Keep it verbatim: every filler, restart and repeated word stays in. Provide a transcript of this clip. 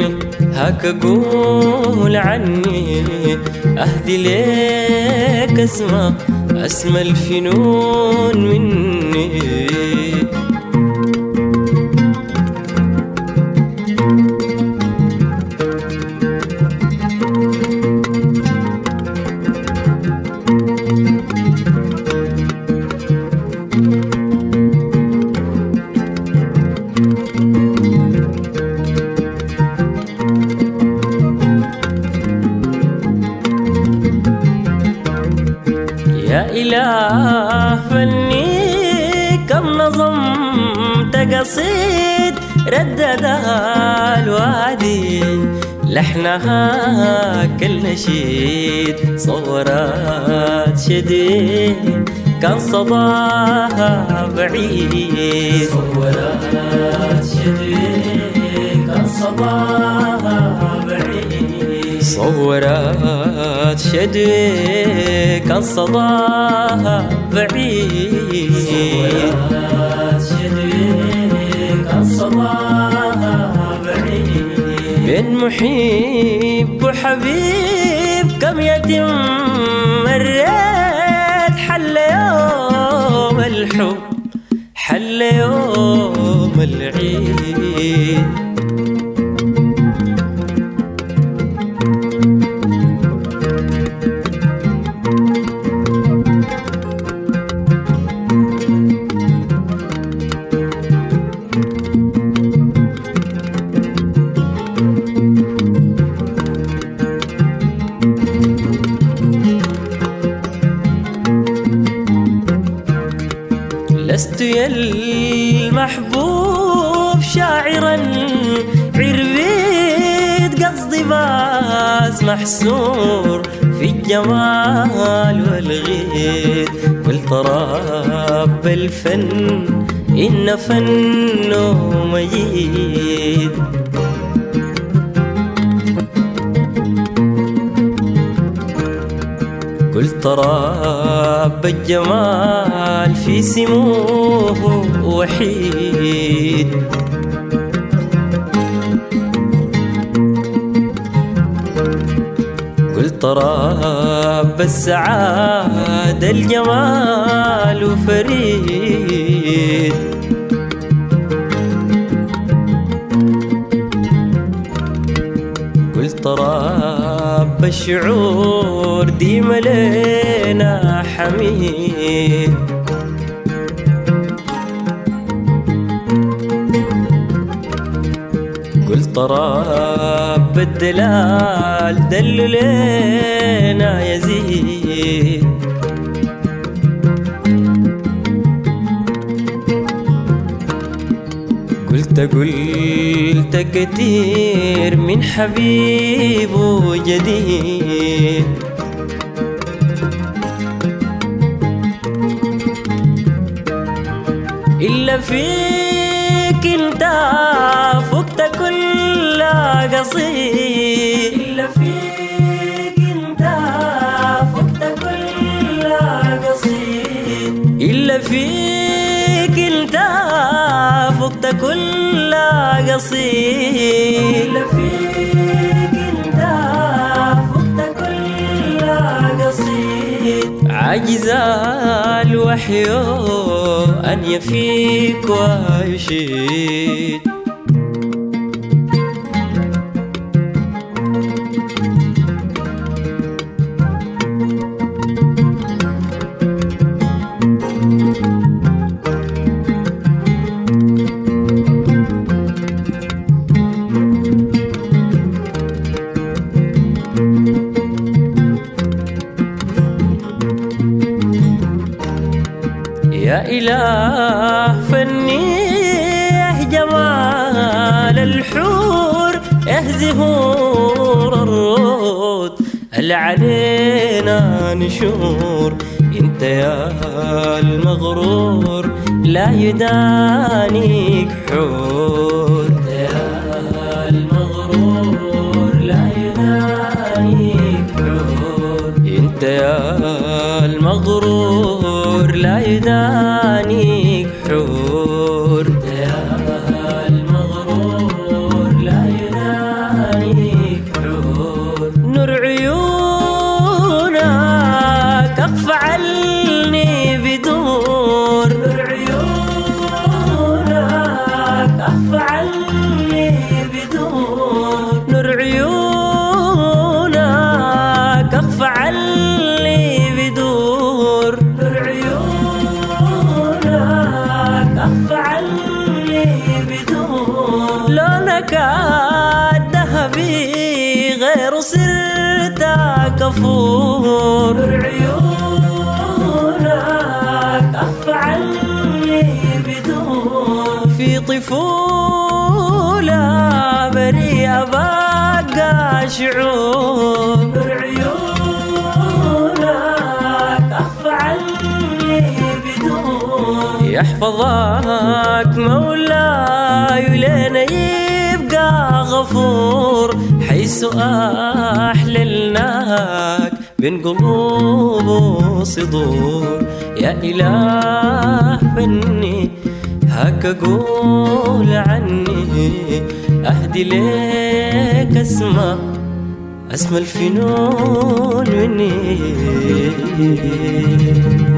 هاك أقول عني أهدي ليك أسمى أسمى الفنون مني. يا إله فني كم نظمت قصيد رددها الوادي لحنها كالنشيد صورات شديد كان صداها بعيد. صورات شديد كان صداها بعيد. صورات شديد كان صداها بعيد. صورات شديد كان صداها بعيد. بين محب وحبيب كم يتم مريت حل يوم الحب حل يوم العيد. لست يا المحبوب شاعرا عربيد قصدي باس محسور في الجمال والغيد. والطراب بالفن إن فنه مجيد. قلت رب الجمال في سموه وحيد. قلت رب السعادة الجمال فريد. قلت رب الشعور ديما لنا حميد. قلت رب الدلال دل لنا يزيد. قلت قلت كتير من حبيب وجديد. إلا فيك انت فقت كل قصيد. إلا فيك انت فقت كل قصيد. إلا فيك انت فقت كل قصيد. إلا فيك انت فقت كل قصيد. عاجز الوحي أن يفيك ويشيد. يا إله فني جمال الحور زهور الرود هل علينا نشور. انت يا المغرور لا يدانيك حور. انت يا المغرور لا يدانيك حور. انت يا المغرور لا يدانيك حور. انت يا المغرور لا يدانيك صرت كفور. عيونك أخفى عني بدون، في طفولة بريئة بقى شعور. عيونك أخفى عني بدون، يحفظك مولاي ولين يبقى غفور. حيث أحللناك بين قلوب وصدور، يا إله بني هاك أقول عني. أهدي ليك أسمى أسمى الفنون مني.